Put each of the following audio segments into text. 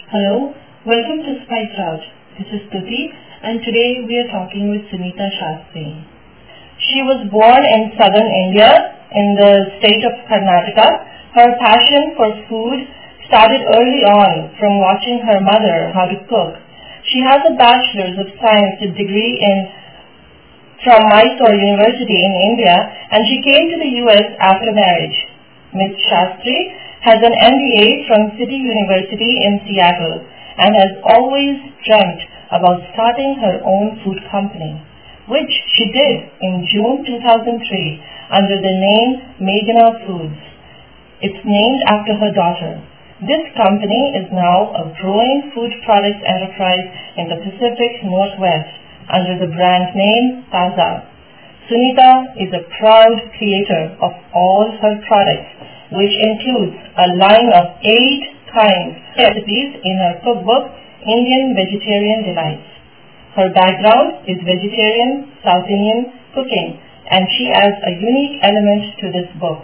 Hello, welcome to Spice Out. This is Tuti, and today we are talking with Sunita Shastri. She was born in southern India in the state of Karnataka. Her passion for food started early on from watching her mother how to cook. She has a Bachelor's of Science degree from Mysore University in India, and she came to the US after marriage. Ms. Shastri has an MBA from City University in Seattle and has always dreamt about starting her own food company, which she did in June 2003 under the name Meghana Foods. It's named after her daughter. This company is now a growing food products enterprise in the Pacific Northwest under the brand name Taza. Sunita is a proud creator of all her products, which includes a line of 8 kinds of recipes in her cookbook, Indian Vegetarian Delights. Her background is vegetarian, South Indian cooking, and she adds a unique element to this book.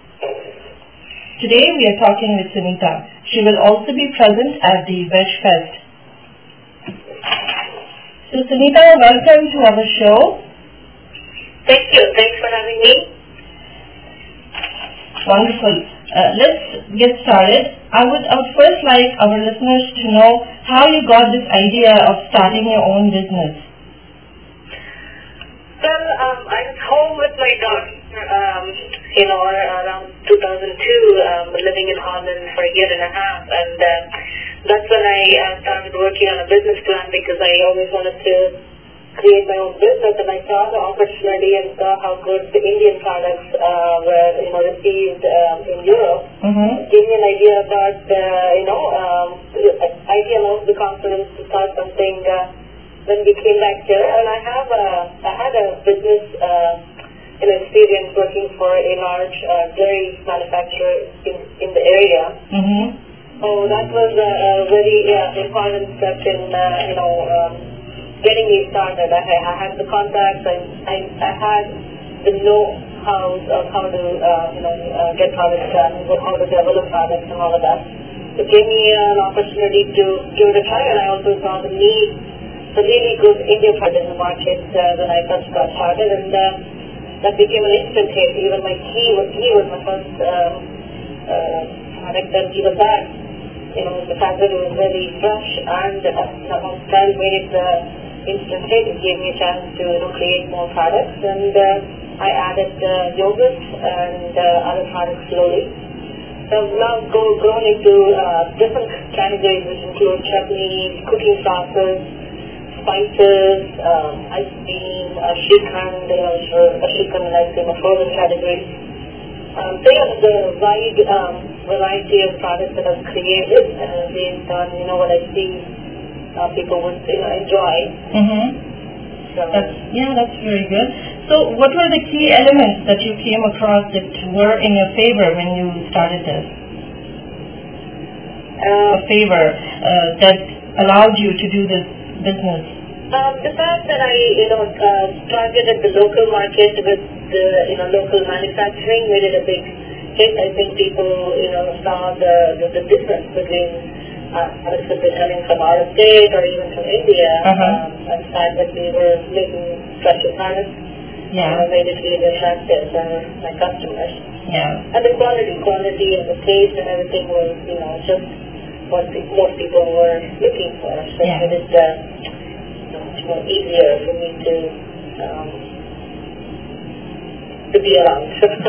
Today we are talking with Sunita. She will also be present at the Veg Fest. So Sunita, welcome to our show. Thank you. Thanks for having me. Wonderful. Let's get started. I would first like our listeners to know how you got this idea of starting your own business. Well, I was home with my daughter, around 2002, living in Holland for a year and a half, and that's when I started working on a business plan because I always wanted to create my own business, and I saw the opportunity and saw how good the Indian products were, received in Europe. Gave me an idea about, idea of the confidence to start something when we came back here. And I had a business experience working for a large dairy manufacturer in the area. So that was a very important step in, getting me started. I had the contacts, I had the know-how of how to, get products done, how to develop products and all of that. It gave me an opportunity to give it a try, and I also saw the need for really good Indian product in the market when I first got started, and that became an instant hit. Even my ghee was my first product, and even that, the fact that it was very fresh and well made instant hit, it gave me a chance to create more products, and I added yogurt and other products slowly. So I've now grown into different categories, which include chutneys, cooking sauces, spices, ice cream, shrikhand, shrikhand and ice cream, a frozen category. The wide variety of products that I've created based on what I see people would enjoy. That's very good. So what were the key elements that you came across that were in your favor when you started this? That allowed you to do this business? The fact that I targeted the local market with the local manufacturing made it a big hit. I think people saw the difference between products that were coming from out of state or even from India, and the fact that we were making fresher products made it really attractive for my customers. And the quality and the taste and everything was just what most people were looking for. So it made it much more easier for me to be around.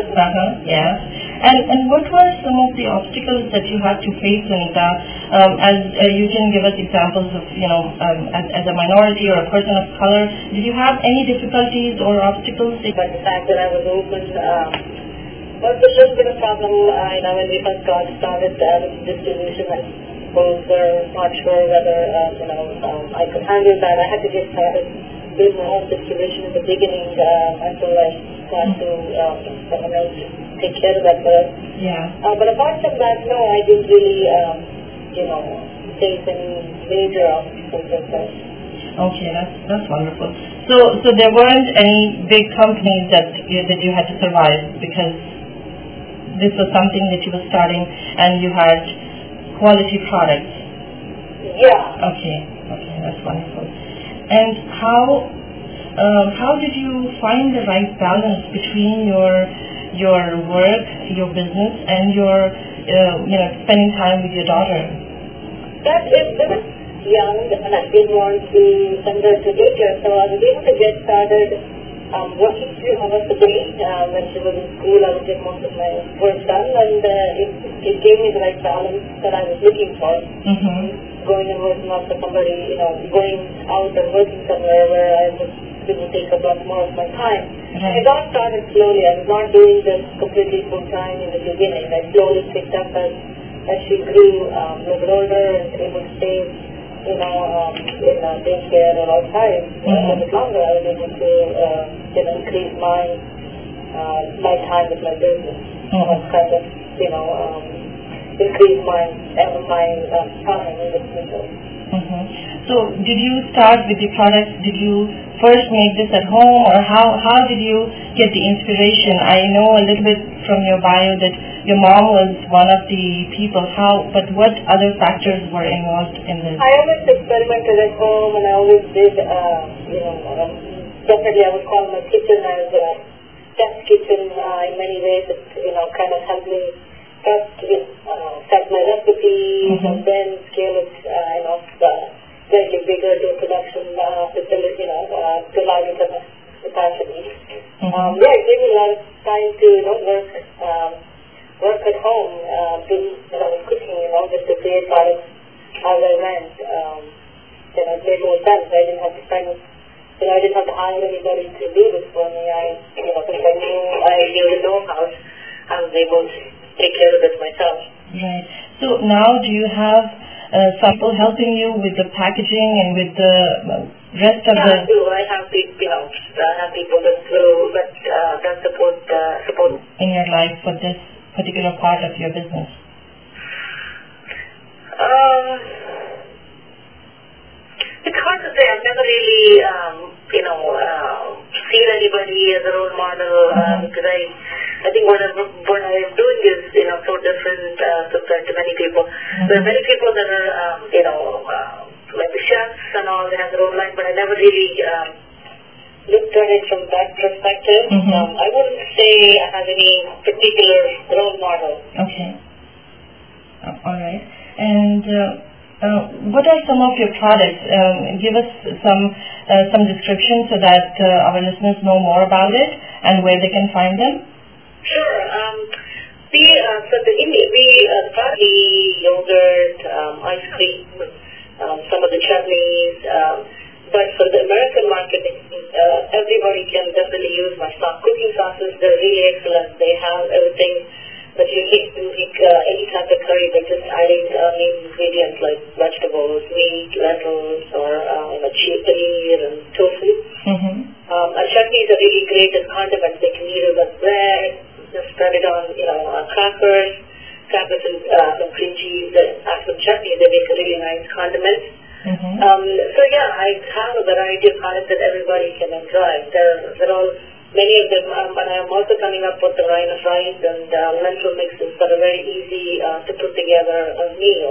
And what were some of the obstacles that you had to face, Sunita? As you can give us examples of, as a minority or a person of color, did you have any difficulties or obstacles? But the fact that I was open was a little bit of a problem. When we first got started with distribution, I suppose we're not sure whether I could handle that. I had to get started doing my own distribution in the beginning until I got to someone else to take care of that first. But apart from that, no, I didn't really, face any major obstacles like that. Okay, that's wonderful. So there weren't any big companies that you had to survive because this was something that you were starting and you had quality products. Yeah. Okay, that's wonderful. And how did you find the right balance between your work, your business, and your spending time with your daughter? That is young, and I didn't want to send her to daycare, so I was able to get started working 3 hours a day. When she was in school, I would get most of my work done, and it gave me the right balance that I was looking for. Going and working out for somebody, going out and working somewhere where I was going to take up a lot more of my time. Right. I got started slowly. I was not doing this completely full time in the beginning. I slowly picked up as she grew a little older and able to stay, in daycare or outside a bit longer. I was able to increase my time with my business. Kind of increase my time in the future. So did you start with the products? Did you first make this at home, or how did you get the inspiration? I know a little bit from your bio that your mom was one of the people. But what other factors were involved in this? I always experimented at home, and I always did, definitely I would call my kitchen as a test kitchen in many ways. It, kind of helped me first set my recipes and then scale it, slightly bigger to production facility, to larger capacity. It gave me a lot of time to, work at home, cooking, just to create products as I went. It made more sense. I didn't have to spend, I didn't have to hire anybody to do this for me. Since I knew the know-how, I was able to take care of it myself. Right. So now do you have people helping you with the packaging and with the rest of the... I do. I have people that support in your life for this particular part of your business? It's hard to say. I've never really, seen anybody as a role model because I think what I'm doing is, so different compared to many people. There are many people that are, like the chefs and all, they have their own line, but I never really looked at it from that perspective. I wouldn't say I have any particular role model. Okay. All right. And what are some of your products? Give us some description so that our listeners know more about it and where they can find them. Sure. The yogurt, ice cream, some of the chutneys, but for the American market, everybody can definitely use my cooking sauces. They're really excellent. They have everything that you need to make any type of curry. They're just adding main ingredients like vegetables, meat, lentils, or paneer and tofu. Chutneys are really great as condiments. They can either with bread, just spread it on, crackers and some cream cheese, and add some chutney. They make a really nice condiment. I have a variety of products that everybody can enjoy. They're all, many of them, but I'm also coming up with a line of rice and lentil mixes that are very easy to put together a meal.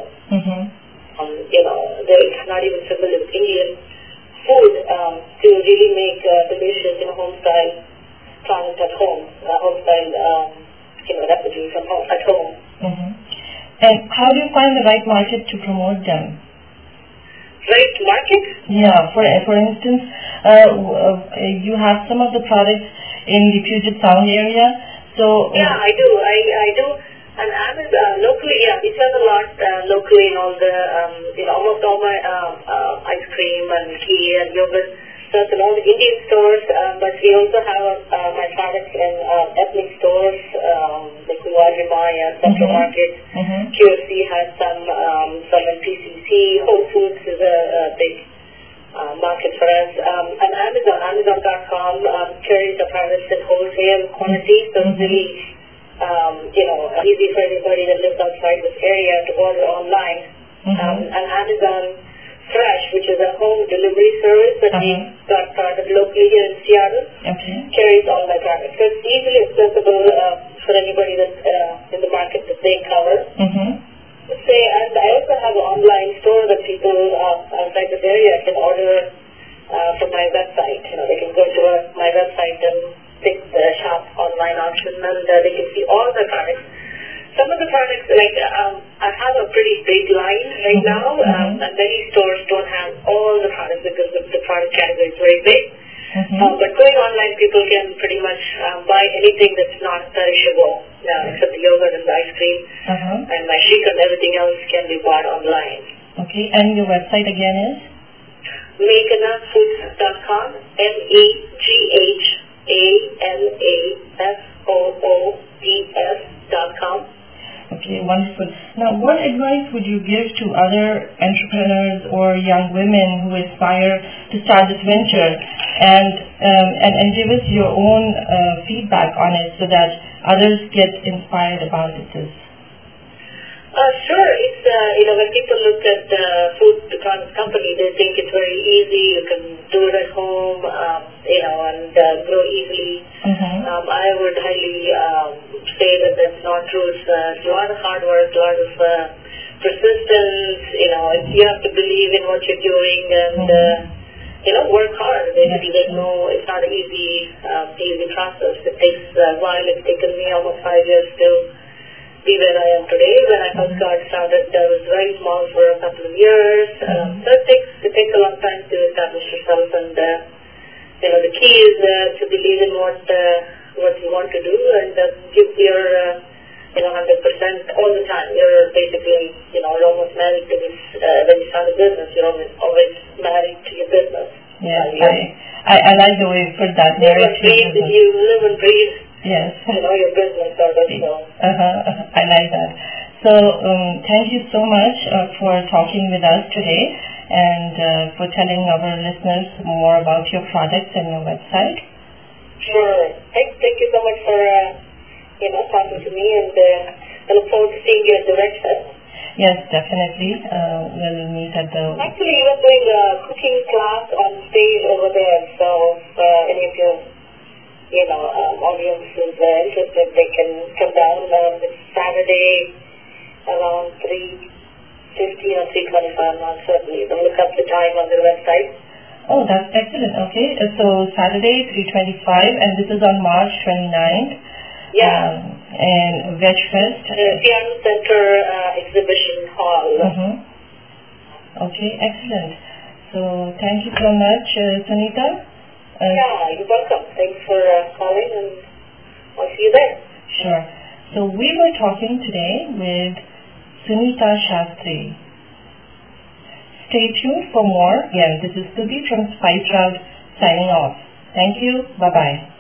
They're not even familiar with Indian food to really make delicious, home-style products at home, home-style, recipes at home. And how do you find the right market to promote them? Right market? Yeah, for instance, you have some of the products in the Puget Sound area. So yeah, I do. I do. And locally, we sell a lot locally in all the, almost all my ice cream and tea and yogurt. So it's in all the Indian stores, but we also have my products in ethnic stores, like Uwagi Maya, Central Market. QFC has some in PCC. Whole Foods is a big market for us. And Amazon.com carries the products in wholesale quantity, so it's really easy for anybody that lives outside this area to order online. And Amazon Fresh, which is a home delivery service that we got started locally here in Seattle, carries all my products. So it's easily accessible for anybody that's in the market that they cover. And I also have an online store that people line right now, and many stores don't have all the products because the product category is very big. But going online, people can pretty much buy anything that's not perishable, except the yogurt and the ice cream, and my shake and everything else can be bought online. Okay, and your website again is? meghanafoods.com, MEGHANAFOODS.com. Okay, wonderful. Now, what advice would you give to other entrepreneurs or young women who aspire to start this venture, and give us your own feedback on it so that others get inspired about this? Sure. It's when people look at the food company, they think it's very easy. You can do it at home, and grow easily. I would highly say that that's not true. It's a lot of hard work, a lot of persistence. You have to believe in what you're doing and work hard. Basically, it's not an easy process. It takes a while. It's taken me almost 5 years to be where I am today. When I first got started, I was very small for a couple of years. So it takes a long time to establish yourself, and the key is to believe in what you want to do and give your 100% all the time. You're basically you're almost married to this. When you start a business, you're always married to your business. Yes, I like the way you put that. You live and breathe. Yes. Your business sort of. I like that. So thank you so much for talking with us today and for telling our listeners more about your products and your website. Sure. Thank you so much for talking to me, and I look forward to seeing you at the Red Fest. Yes, definitely. We'll meet at the... Actually, we're doing a cooking class on stage over there, so if any of your audience is interested, they can come down. It's Saturday around 3:50 or 3:25, I'm not certain. You can look up the time on the website. Oh, that's excellent. Okay, so Saturday 3:25, and this is on March 29th. Yeah. And Veg Fest. Seattle Center Exhibition Hall. Okay, excellent. So thank you so much, Sunita. Yeah, you're welcome. Thanks for calling, and I'll see you there. Sure. So we were talking today with Sunita Shastri. Stay tuned for more. Again, this is Stuti from Spice Route signing off. Thank you. Bye-bye.